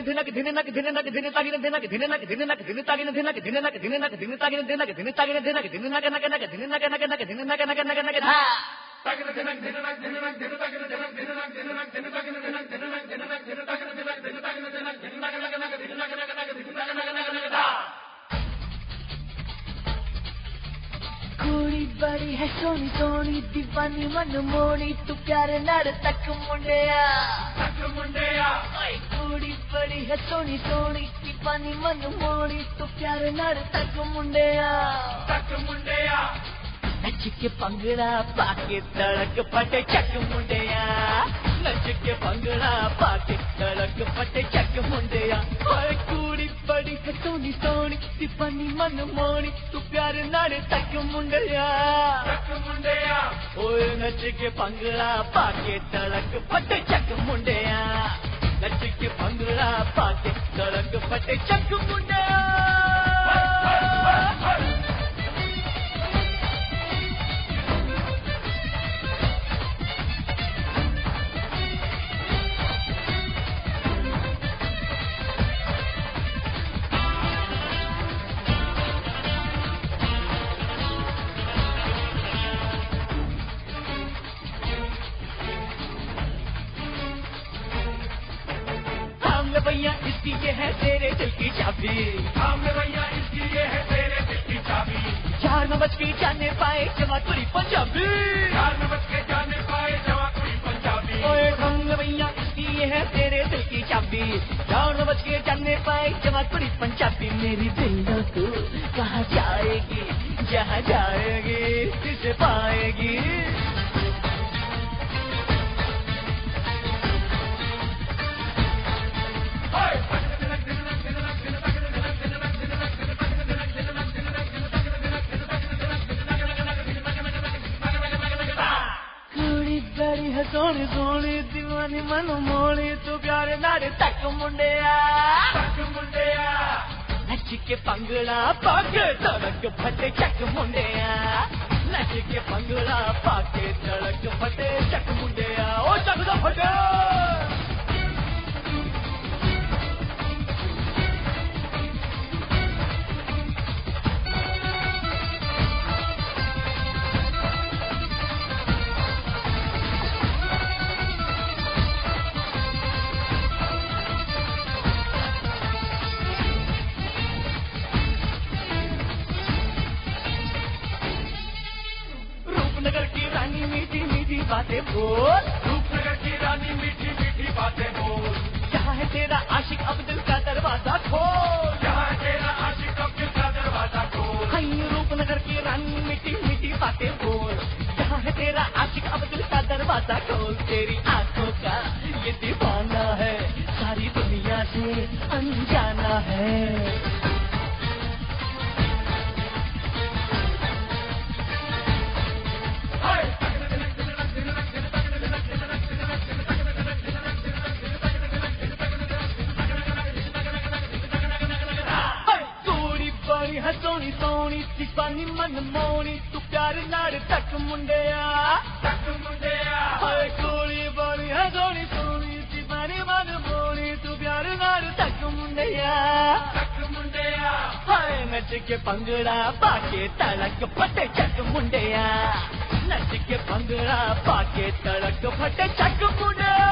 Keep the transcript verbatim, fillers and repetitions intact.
धिनक धिनक धिनक धिनक धिनक धिनक धिनक धिनक धिनक धिनक धिनक धिनक धिनक धिनक धिनक धिनक धिनक नक नक धिनक नक नक धिनक नक नक नक धा तगन धिनक धिनक धिनक धिनक धिनक धिनक धिनक धिनक धिनक धिनक धिनक धिनक धिनक धिनक धिनक धिनक नक नक धिनक नक नक धिनक नक नक धा कुड़ी बड़ी है सोनी सोनी दीवानी मन मोनी तू प्यारे नार तक मुंडिया तक मुंडिया कुड़ी बड़ी है सोनी सोनी दीवानी मन मोनी तू प्यारे नार तक मुंडिया तक मुंडिया नच के पंगड़ा पाके तड़क फटे चक मुंडिया नच के पंगड़ा पाके तड़क फटे चक मुंडिया ओए कुड़ी बड़ी है सोनी सोनी दीवानी मन मोनी तू प्यारे नारे तक मुंडिया तक मुंडिया ओए नच के पंगड़ा पाके तड़क फटे चक मुंडिया नच के पंगड़ा पाके तड़क फटे चक मुंडिया भैया इसकी ये है तेरे दिल की चाबी सामने भैया इसकी ये है तेरे दिल की चाबी चार में बच के जाने पाए जमातुरी पंजाबी चार में बच के जाने पाए जमातुरी पंजाबी ओए ढंग भैया इसकी ये है तेरे दिल की चाबी चार में बच के जाने पाए जमातुरी पंजाबी मेरी दिल को कहाँ जाएगी जहाँ जाएगी किसे पाएगी बड़ी है सोनी सोनी दीवानी मन मोनी तू प्यारे नारे तक मुंडिया तक मुंडिया नच के पंगड़ा पाके तड़क फटे चक मुंडिया नच के पंगड़ा पाके तड़क फटे चक मुंडिया ओ चक दा फटे रूपनगर की रानी मीठी मीठी बातें बोल रूपनगर की रानी मीठी मीठी बातें बोल जहाँ है तेरा आशिक अब्दुल का दरवाजा खोल जहाँ है तेरा आशिक अब्दुल का दरवाजा खोल हाय रूपनगर की रानी मीठी मीठी बातें बोल जहाँ है तेरा आशिक अब्दुल का दरवाजा खोल तेरी आंखों का ये दीवाना है सारी दुनिया से अनजाना है सोनी सोनी दीवानी मन मोनी तू प्यार नार तक मुंडिया तक मुंडिया हाय कुड़ी बड़ी है सोनी सोनी दीवानी मन मोनी तू प्यार नार तक मुंडिया तक मुंडिया हाय नच के पंगड़ा पाके तड़क फटे चक मुंडिया नच के पंगड़ा पाके तड़क फटे चक मुंडिया